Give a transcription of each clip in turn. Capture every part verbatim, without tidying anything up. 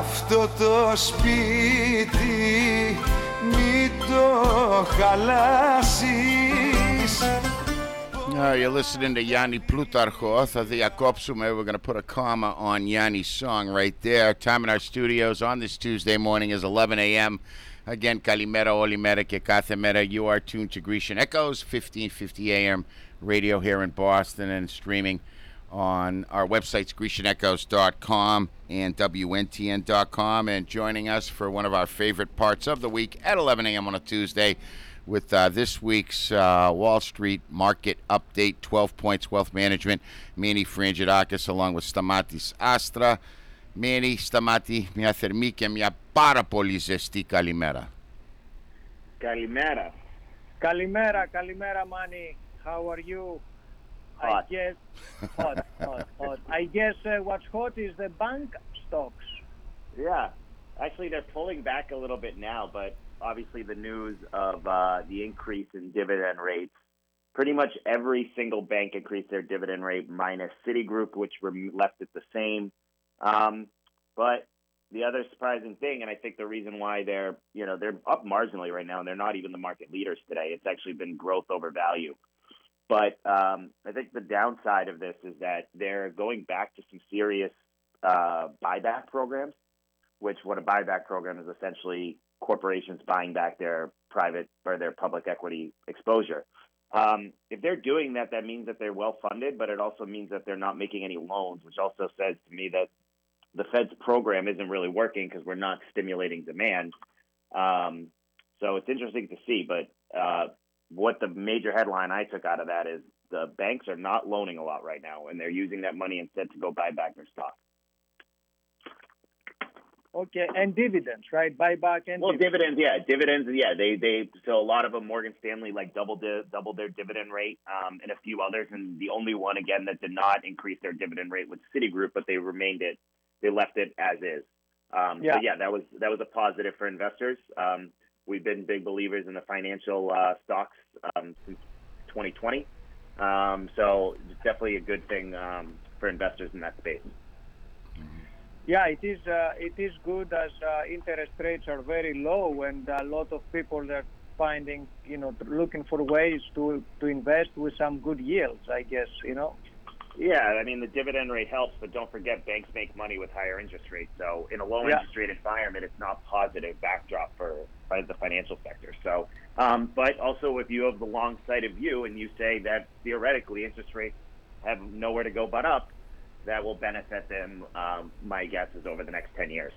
αυτό το σπίτι μη το χαλάσεις. Uh, you're listening to Yanni Plutarcho. Θα διακόψουμε. We're going to put a comma on Yanni's song right there. Time in our studios on this Tuesday morning is eleven a.m. Again, Kalimera, Olimera, και κάθε μέρα. You are tuned to Grecian Echoes, fifteen fifty a.m. radio here in Boston, and streaming on our websites, grecian echoes dot com and W N T N dot com. And joining us for one of our favorite parts of the week at eleven a.m. on a Tuesday with uh, this week's uh, Wall Street market update, twelve points wealth management, Manny Frangidakis, along with Stamatis Astra. Manny, Stamati, μια θερμή και μια πάρα πολύ ζεστή καλημέρα. Kalimera. Kalimera, Kalimera, Manny. How are you? Hot. I guess hot, hot, hot. I guess uh, what's hot is the bank stocks. Yeah. Actually, they're pulling back a little bit now, but obviously the news of uh, the increase in dividend rates, pretty much every single bank increased their dividend rate minus Citigroup, which were left it the same. Um, but the other surprising thing, and I think the reason why they're, you know, they're up marginally right now, and they're not even the market leaders today. It's actually been growth over value. But um, I think the downside of this is that they're going back to some serious uh, buyback programs, which what a buyback program is essentially corporations buying back their private or their public equity exposure. Um, if they're doing that, that means that they're well-funded, but it also means that they're not making any loans, which also says to me that the Fed's program isn't really working because we're not stimulating demand. Um, so it's interesting to see, but uh, what the major headline I took out of that is the banks are not loaning a lot right now, and they're using that money instead to go buy back their stock. Okay, and dividends, right? Buyback and well, dividends. dividends, yeah, dividends, yeah. They they so a lot of them, Morgan Stanley, like doubled the, doubled their dividend rate, um, and a few others, and the only one again that did not increase their dividend rate was Citigroup, but they remained it, they left it as is. Um, yeah. So yeah, that was that was a positive for investors. Um, we've been big believers in the financial uh, stocks um, since twenty twenty, um, so it's definitely a good thing um, for investors in that space. Yeah, it is. Uh, it is good as uh, interest rates are very low, and a lot of people are finding, you know, looking for ways to to invest with some good yields. I guess, you know. Yeah, I mean the dividend rate helps, but don't forget banks make money with higher interest rates. So in a low Yeah. interest rate environment, it's not positive backdrop for, for the financial sector. So, um, but also if you have the long-sighted view and you say that theoretically interest rates have nowhere to go but up, that will benefit them, um, my guess is, over the next ten years.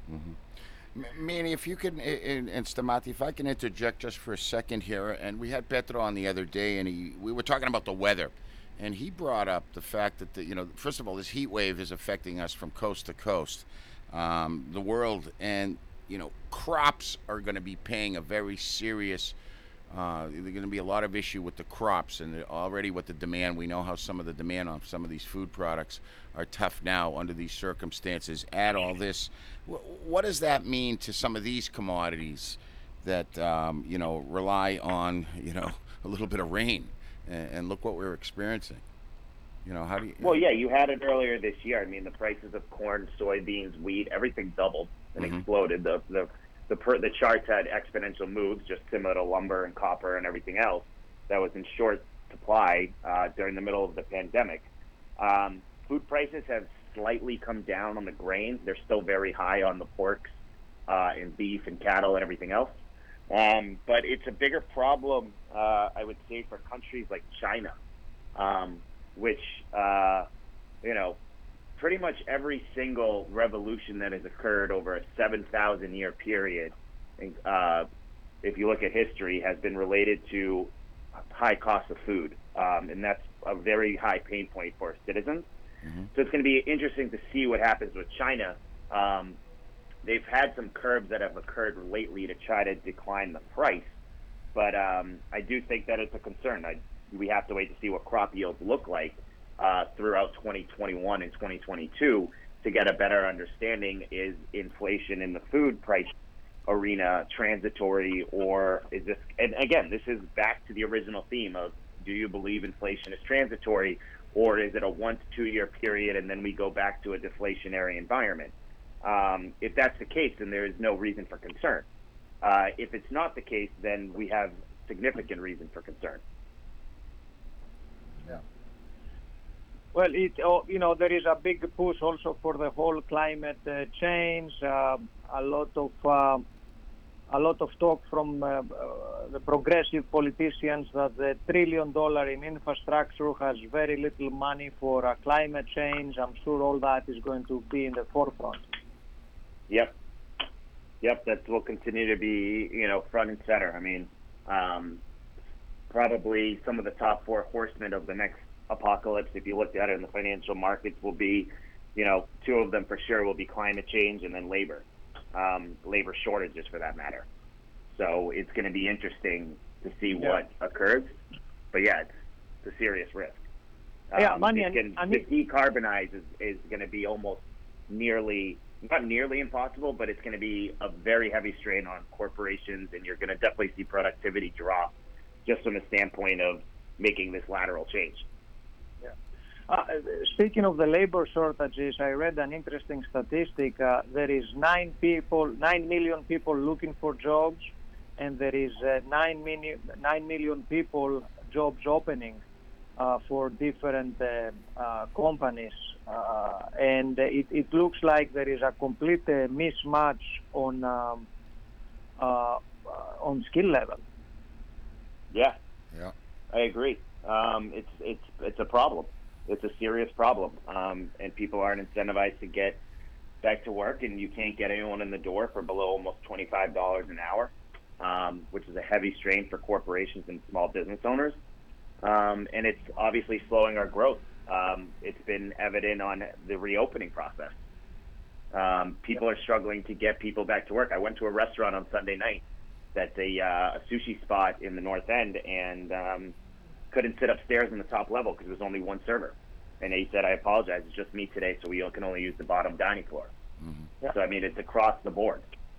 Mm-hmm. Manny, if you could, and, and Stamati, if I can interject just for a second here, and we had Petro on the other day, and he, we were talking about the weather, and he brought up the fact that, the, you know, first of all, this heat wave is affecting us from coast to coast, um, the world, and, you know, crops are going to be paying a very serious Uh, there's going to be a lot of issue with the crops, and already with the demand, we know how some of the demand on some of these food products are tough now under these circumstances. Add all this, what does that mean to some of these commodities that um, you know rely on you know a little bit of rain, and, and look what we're experiencing. You know how do you? Well, yeah, you had it earlier this year. I mean, the prices of corn, soybeans, wheat, everything doubled and mm-hmm. exploded. The the The, per, the charts had exponential moves, just similar to lumber and copper and everything else that was in short supply uh, during the middle of the pandemic. Um, food prices have slightly come down on the grains. They're still very high on the porks uh, and beef and cattle and everything else. Um, but it's a bigger problem, uh, I would say, for countries like China, um, which, uh, you know, pretty much every single revolution that has occurred over a seven thousand year period, uh, if you look at history, has been related to high cost of food. Um, and that's a very high pain point for citizens. Mm-hmm. So it's going to be interesting to see what happens with China. Um, they've had some curbs that have occurred lately to try to decline the price. But um, I do think that it's a concern. I, we have to wait to see what crop yields look like Uh, throughout twenty twenty-one and twenty twenty-two to get a better understanding. Is inflation in the food price arena transitory, or is this, and again, this is back to the original theme of, do you believe inflation is transitory, or is it a one to two year period and then we go back to a deflationary environment? Um, if that's the case, then there is no reason for concern. Uh, if it's not the case, then we have significant reason for concern. Yeah. Well, it oh, you know there is a big push also for the whole climate uh, change. Uh, a lot of uh, a lot of talk from uh, uh, the progressive politicians that the trillion dollar in infrastructure has very little money for uh, climate change. I'm sure all that is going to be in the forefront. Yep. Yep, that will continue to be, you know, front and center. I mean, um, probably some of the top four horsemen of the next apocalypse, if you looked at it in the financial markets, will be, you know, two of them for sure will be climate change and then labor, um, labor shortages for that matter. So it's going to be interesting to see Yeah. what occurs. But yeah, it's a serious risk. Yeah, Um, money it and- can, and to it- decarbonize is, is going to be almost nearly, not nearly impossible, but it's going to be a very heavy strain on corporations, and you're going to definitely see productivity drop just from the standpoint of making this lateral change. Uh, speaking of the labor shortages, I read an interesting statistic. Uh, there is nine people, nine million people looking for jobs, and there is uh, nine million, nine million people jobs opening uh, for different uh, uh, companies, uh, and it, it looks like there is a complete uh, mismatch on um, uh, on skill level. Yeah, Yeah. I agree. Um, it's it's it's a problem. It's a serious problem, um, and people aren't incentivized to get back to work, and you can't get anyone in the door for below almost twenty-five dollars an hour, um, which is a heavy strain for corporations and small business owners. Um, and it's obviously slowing our growth. Um, it's been evident on the reopening process. Um, people are struggling to get people back to work. I went to a restaurant on Sunday night that's a, uh, a sushi spot in the North End, and um, couldn't sit upstairs in the top level because there was only one server. And he said, I apologize, it's just me today, so we can only use the bottom dining floor. Mm-hmm. Yeah. So, I mean, it's across the board.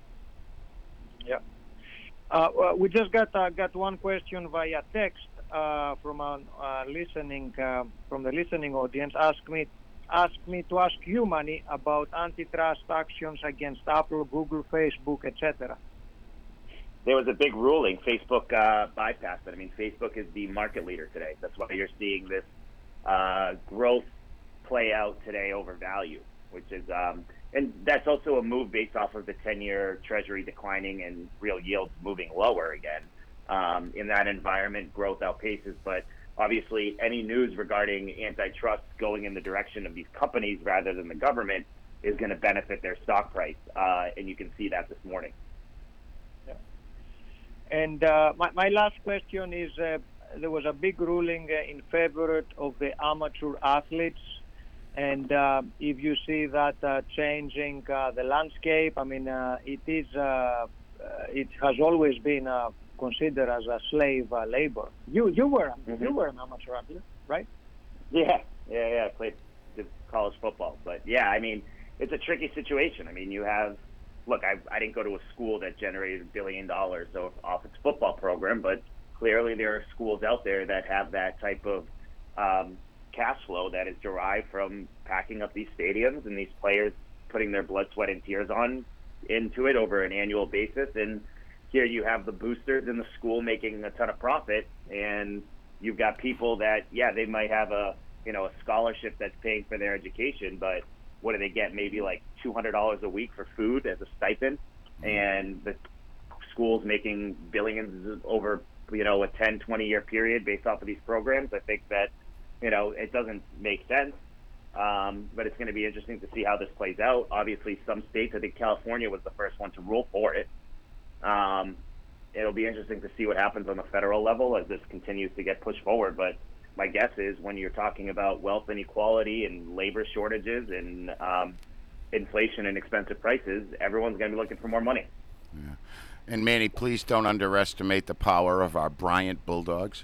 Yeah. Uh, well, we just got uh, got one question via text uh, from a uh, listening uh, from the listening audience. Ask me ask me to ask you, Manny, about antitrust actions against Apple, Google, Facebook, et cetera. There was a big ruling. Facebook uh, bypassed it. I mean, Facebook is the market leader today. That's why you're seeing this uh, growth play out today over value, which is, um, and that's also a move based off of the ten-year Treasury declining and real yields moving lower again. Um, in that environment, growth outpaces. But obviously, any news regarding antitrust going in the direction of these companies rather than the government is going to benefit their stock price, uh, and you can see that this morning. And uh, my, my last question is, uh, there was a big ruling uh, in favor of the amateur athletes, and uh, if you see that uh, changing uh, the landscape, I mean, uh, it is, uh, uh, it has always been uh, considered as a slave uh, labor. You you were Mm-hmm. you were an amateur athlete, right? Yeah, yeah, yeah. I played did college football, but yeah, I mean, it's a tricky situation. I mean, you have, look, I I didn't go to a school that generated a billion dollars off its football program, but clearly there are schools out there that have that type of um, cash flow that is derived from packing up these stadiums and these players putting their blood, sweat, and tears on into it over an annual basis. And here you have the boosters in the school making a ton of profit, and you've got people that, yeah, they might have a, you know, a scholarship that's paying for their education, but what do they get? Maybe like two hundred dollars a week for food as a stipend, and the school's making billions over, you know, a ten, twenty year period based off of these programs. I think that, you know, it doesn't make sense, um, but it's going to be interesting to see how this plays out. Obviously, some states, I think California was the first one to rule for it. Um, it'll be interesting to see what happens on the federal level as this continues to get pushed forward, but my guess is when you're talking about wealth inequality and labor shortages and um, inflation and expensive prices, everyone's going to be looking for more money. Yeah. And Manny, please don't underestimate the power of our Bryant Bulldogs.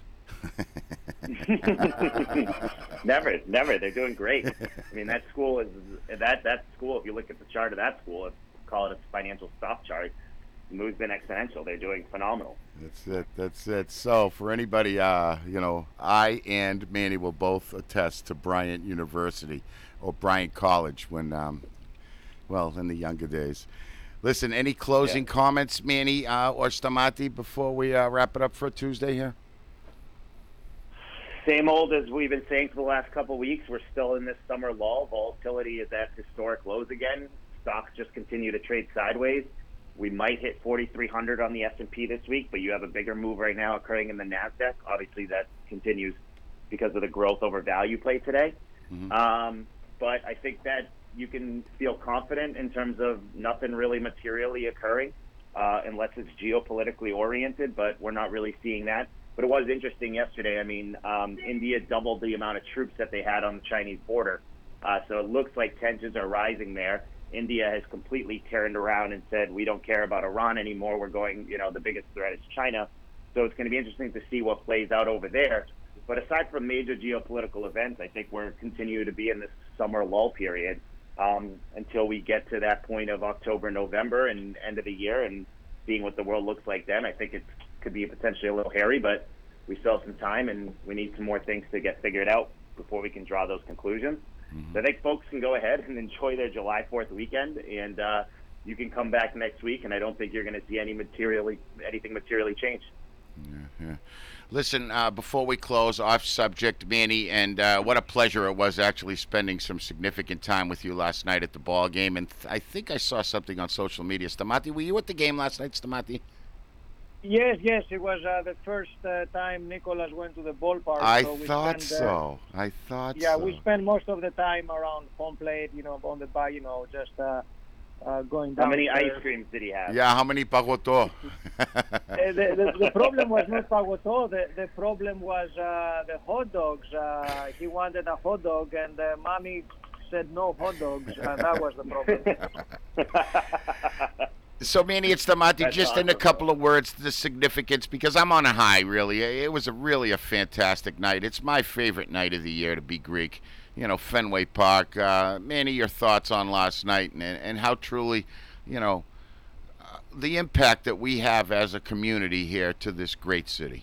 Never, never. They're doing great. I mean, that school is that that school. If you look at the chart of that school, if call it a financial stock chart, the move's been exponential. They're doing phenomenal. That's it. That's it. So for anybody, uh, you know, I and Manny will both attest to Bryant University or Bryant College when um, well, in the younger days. Listen, any closing yeah. comments, Manny uh, or Stamaty, before we uh, wrap it up for Tuesday here? Same old as we've been saying for the last couple of weeks. We're still in this summer lull. Volatility is at historic lows again. Stocks just continue to trade sideways. We might hit forty-three hundred on the S and P this week, but you have a bigger move right now occurring in the NASDAQ. Obviously, that continues because of the growth over value play today. Mm-hmm. Um, but I think that you can feel confident in terms of nothing really materially occurring uh, unless it's geopolitically oriented, but we're not really seeing that. But it was interesting yesterday. I mean, um, India doubled the amount of troops that they had on the Chinese border. Uh, so it looks like tensions are rising there. India has completely turned around and said, we don't care about Iran anymore. We're going, you know, the biggest threat is China. So it's going to be interesting to see what plays out over there. But aside from major geopolitical events, I think we're continuing to be in this summer lull period um, until we get to that point of October, November, and end of the year, and seeing what the world looks like then. I think it could be potentially a little hairy, but we still have some time, and we need some more things to get figured out before we can draw those conclusions. Mm-hmm. So I think folks can go ahead and enjoy their July fourth weekend, and uh, you can come back next week, and I don't think you're going to see any materially anything materially change. Yeah, yeah. Listen, uh, before we close, off subject, Manny, and uh, what a pleasure it was actually spending some significant time with you last night at the ball game. And th- I think I saw something on social media. Stamaty, were you at the game last night, Stamaty? Yes, yes. It was uh, the first uh, time Nicholas went to the ballpark. I so we thought spent, so. Uh, I thought yeah, so. Yeah, we spent most of the time around home plate, you know, on the bar, you know, just uh, uh, going down. How many there. ice creams did he have? Yeah, how many pagoto? uh, the, the, the problem was not pagoto. The, the problem was uh, the hot dogs. Uh, he wanted a hot dog, and uh, mommy said no hot dogs. Uh, that was the problem. So, Manny, it's Stamaty, That's just awesome. in a couple of words, the significance, because I'm on a high, really. It was a really a fantastic night. It's my favorite night of the year to be Greek. You know, Fenway Park. Uh, Manny, your thoughts on last night and, and how truly, you know, uh, the impact that we have as a community here to this great city.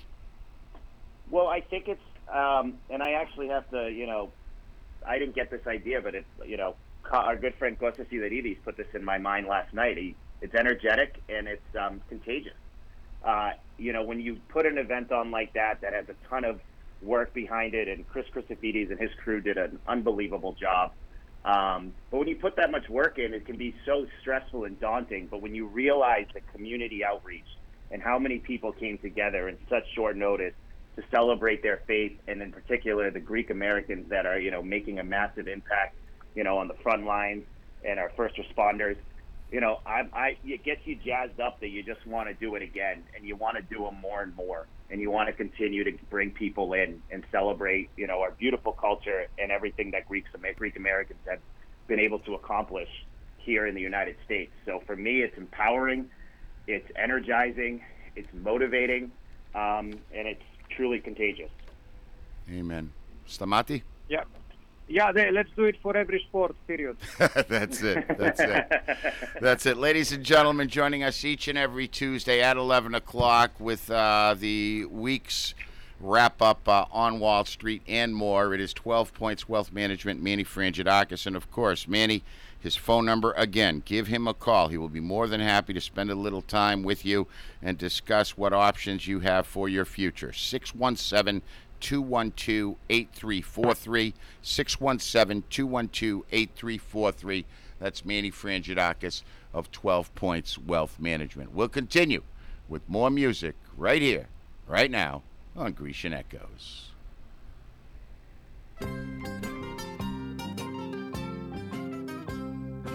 Well, I think it's, um, and I actually have to, you know, I didn't get this idea, but it's, you know, our good friend Kostas Sidarides put this in my mind last night. He, It's energetic and it's um, contagious. Uh, you know, when you put an event on like that that has a ton of work behind it, and Chris Christofides and his crew did an unbelievable job. Um, but when you put that much work in, it can be so stressful and daunting. But when you realize the community outreach and how many people came together in such short notice to celebrate their faith, and in particular the Greek Americans that are, you know, making a massive impact, you know, on the front lines and our first responders. You know, I, I, it gets you jazzed up that you just want to do it again, and you want to do them more and more, and you want to continue to bring people in and celebrate, you know, our beautiful culture and everything that Greeks, Greek Americans have been able to accomplish here in the United States. So for me, it's empowering, it's energizing, it's motivating, um, and it's truly contagious. Amen. Stamaty? Yeah. Yeah, they, let's do it for every sport, period. That's it. That's it. That's it. Ladies and gentlemen, joining us each and every Tuesday at eleven o'clock with uh, the week's wrap-up uh, on Wall Street and more. It is twelve Points Wealth Management, Manny Frangidakis. And, of course, Manny, his phone number, again, give him a call. He will be more than happy to spend a little time with you and discuss what options you have for your future. six one seven, two one two, eight three four three, six one seven, two one two, eight three four three. That's Manny Frangidakis of twelve Points Wealth Management. We'll continue with more music right here, right now on Grecian Echoes.